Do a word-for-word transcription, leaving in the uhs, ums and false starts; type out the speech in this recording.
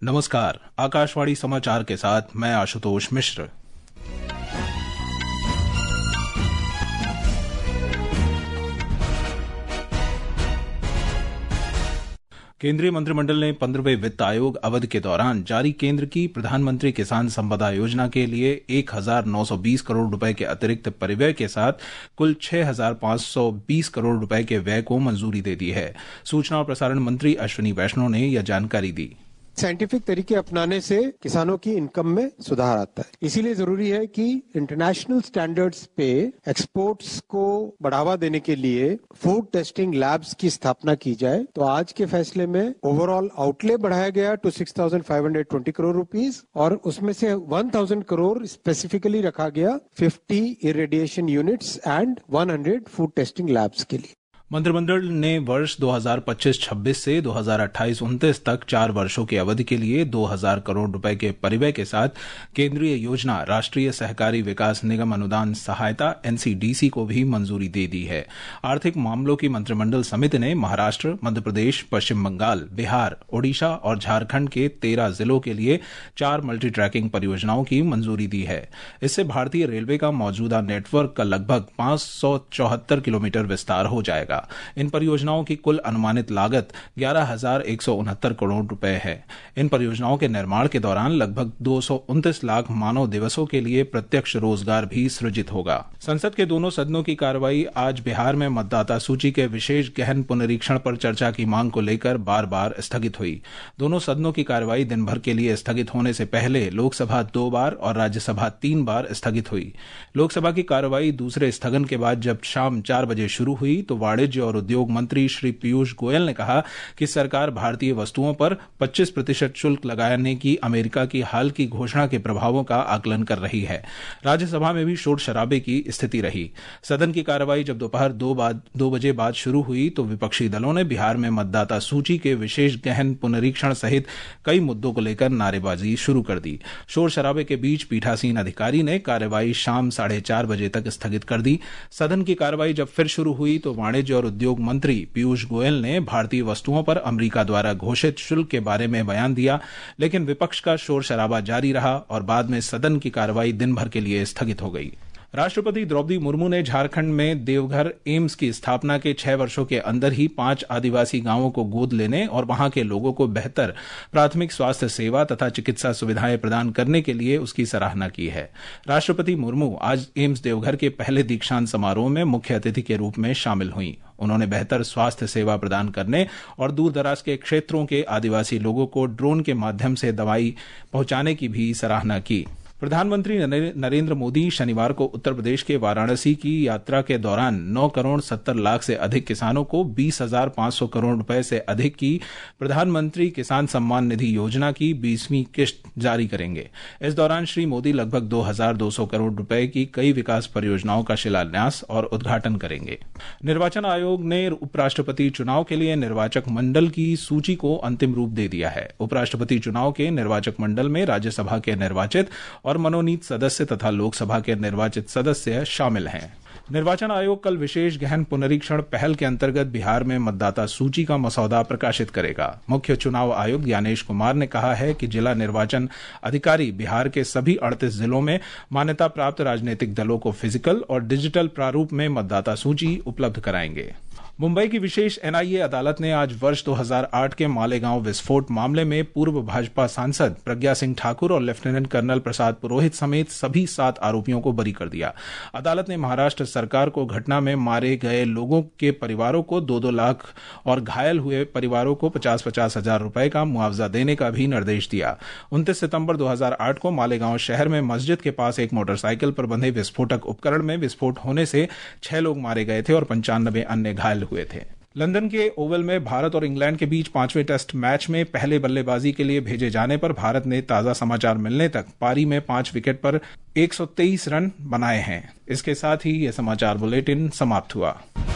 नमस्कार, आकाशवाणी समाचार के साथ मैं आशुतोष मिश्र। केंद्रीय मंत्रिमंडल ने पंद्रहवें वित्त आयोग अवधि के दौरान जारी केंद्र की प्रधानमंत्री किसान संपदा योजना के लिए एक हजार नौ सौ बीस करोड़ रुपए के अतिरिक्त परिव्यय के साथ कुल छह हजार पांच सौ बीस करोड़ रुपए के व्यय को मंजूरी दे दी है। सूचना और प्रसारण मंत्री अश्विनी वैष्णव ने यह जानकारी दी। साइंटिफिक तरीके अपनाने से किसानों की इनकम में सुधार आता है, इसीलिए जरूरी है कि इंटरनेशनल स्टैंडर्ड्स पे एक्सपोर्ट्स को बढ़ावा देने के लिए फूड टेस्टिंग लैब्स की स्थापना की जाए। तो आज के फैसले में ओवरऑल आउटले बढ़ाया गया two six thousand five hundred twenty crore rupees और उसमें से वन थाउजेंड करोड़ स्पेसिफिकली रखा गया fifty irradiation units and one hundred food testing labs के लिए। मंत्रिमंडल ने वर्ष दो हज़ार पच्चीस छब्बीस से दो हज़ार अट्ठाईस उनतीस तक चार वर्षों की अवधि के लिए दो हज़ार करोड़ रुपए के परिव्यय के साथ केंद्रीय योजना राष्ट्रीय सहकारी विकास निगम अनुदान सहायता एनसीडीसी को भी मंजूरी दे दी है। आर्थिक मामलों की मंत्रिमंडल समिति ने महाराष्ट्र, मध्य प्रदेश, पश्चिम बंगाल, बिहार, ओडिशा और झारखंड के तेरह जिलों के लिए चार मल्टी ट्रैकिंग परियोजनाओं की मंजूरी दी है। इससे भारतीय रेलवे का मौजूदा नेटवर्क का लगभग पांच सौ चौहत्तर किलोमीटर विस्तार हो जाएगा। इन परियोजनाओं की कुल अनुमानित लागत ग्यारह हजार एक सौ उनहत्तर करोड़ रुपए है। इन परियोजनाओं के निर्माण के दौरान लगभग दो सौ उनतीस लाख मानव दिवसों के लिए प्रत्यक्ष रोजगार भी सृजित होगा। संसद के दोनों सदनों की कार्रवाई आज बिहार में मतदाता सूची के विशेष गहन पुनरीक्षण पर चर्चा की मांग को लेकर बार बार स्थगित हुई। दोनों सदनों की कार्रवाई दिन भर के लिए स्थगित होने से पहले लोकसभा दो बार और राज्यसभा तीन बार स्थगित हुई। लोकसभा की कार्रवाई दूसरे स्थगन के बाद जब शाम चार बजे शुरू हुई तो वाणिज्य और उद्योग मंत्री श्री पीयूष गोयल ने कहा कि सरकार भारतीय वस्तुओं पर पच्चीस प्रतिशत शुल्क लगाने की अमेरिका की हाल की घोषणा के प्रभावों का आकलन कर रही है। राज्यसभा में भी शोर शराबे की स्थिति रही। सदन की कार्रवाई जब दोपहर दो बाद दो बजे बाद शुरू हुई तो विपक्षी दलों ने बिहार में मतदाता सूची के विशेष गहन पुनरीक्षण सहित कई मुद्दों को लेकर नारेबाजी शुरू कर दी। शोर शराबे के बीच पीठासीन अधिकारी ने कार्रवाई शाम साढ़े चार बजे तक स्थगित कर दी। सदन की कार्रवाई जब फिर शुरू हुई तो वाणिज्य और उद्योग मंत्री पीयूष गोयल ने भारतीय वस्तुओं पर अमेरिका द्वारा घोषित शुल्क के बारे में बयान दिया, लेकिन विपक्ष का शोर शराबा जारी रहा और बाद में सदन की कार्रवाई दिन भर के लिए स्थगित हो गई। राष्ट्रपति द्रौपदी मुर्मू ने झारखंड में देवघर एम्स की स्थापना के छह वर्षों के अंदर ही पांच आदिवासी गांवों को गोद लेने और वहां के लोगों को बेहतर प्राथमिक स्वास्थ्य सेवा तथा चिकित्सा सुविधाएं प्रदान करने के लिए उसकी सराहना की है। राष्ट्रपति मुर्मू आज एम्स देवघर के पहले दीक्षांत समारोह में मुख्य अतिथि के रूप में शामिल हुई। उन्होंने बेहतर स्वास्थ्य सेवा प्रदान करने और दूर दराज के क्षेत्रों के आदिवासी लोगों को ड्रोन के माध्यम से दवाई पहुंचाने की भी सराहना की। प्रधानमंत्री नरेंद्र मोदी शनिवार को उत्तर प्रदेश के वाराणसी की यात्रा के दौरान नौ करोड़ सत्तर लाख से अधिक किसानों को बीस हजार पांच सौ करोड़ रुपए से अधिक की प्रधानमंत्री किसान सम्मान निधि योजना की बीसवीं किश्त जारी करेंगे। इस दौरान श्री मोदी लगभग दो हजार दो सौ करोड़ रुपए की कई विकास परियोजनाओं का शिलान्यास और उद्घाटन करेंगे। निर्वाचन आयोग ने उपराष्ट्रपति चुनाव के लिए निर्वाचक मंडल की सूची को अंतिम रूप दे दिया है। उपराष्ट्रपति चुनाव के निर्वाचक मंडल में राज्यसभा के निर्वाचित और मनोनीत सदस्य तथा लोकसभा के निर्वाचित सदस्य शामिल हैं। निर्वाचन आयोग कल विशेष गहन पुनरीक्षण पहल के अंतर्गत बिहार में मतदाता सूची का मसौदा प्रकाशित करेगा। मुख्य चुनाव आयुक्त ज्ञानेश कुमार ने कहा है कि जिला निर्वाचन अधिकारी बिहार के सभी अड़तीस जिलों में मान्यता प्राप्त राजनीतिक दलों को फिजिकल और डिजिटल प्रारूप में मतदाता सूची उपलब्ध कराएंगे। मुंबई की विशेष एनआईए अदालत ने आज वर्ष दो हज़ार आठ के मालेगांव विस्फोट मामले में पूर्व भाजपा सांसद प्रज्ञा सिंह ठाकुर और लेफ्टिनेंट कर्नल प्रसाद पुरोहित समेत सभी सात आरोपियों को बरी कर दिया। अदालत ने महाराष्ट्र सरकार को घटना में मारे गए लोगों के परिवारों को दो दो लाख और घायल हुए परिवारों को पचास पचास हजार रुपए का मुआवजा देने का भी निर्देश दिया। उनतीस सितंबर दो हज़ार आठ को मालेगांव शहर में मस्जिद के पास एक मोटरसाइकिल पर बंधे विस्फोटक उपकरण में विस्फोट होने से छह लोग मारे गए थे और पंचानबे अन्य घायल हुए थे। लंदन के ओवल में भारत और इंग्लैंड के बीच पांचवें टेस्ट मैच में पहले बल्लेबाजी के लिए भेजे जाने पर भारत ने ताजा समाचार मिलने तक पारी में पांच विकेट पर एक सौ तेईस रन बनाए हैं। इसके साथ ही यह समाचार बुलेटिन समाप्त हुआ।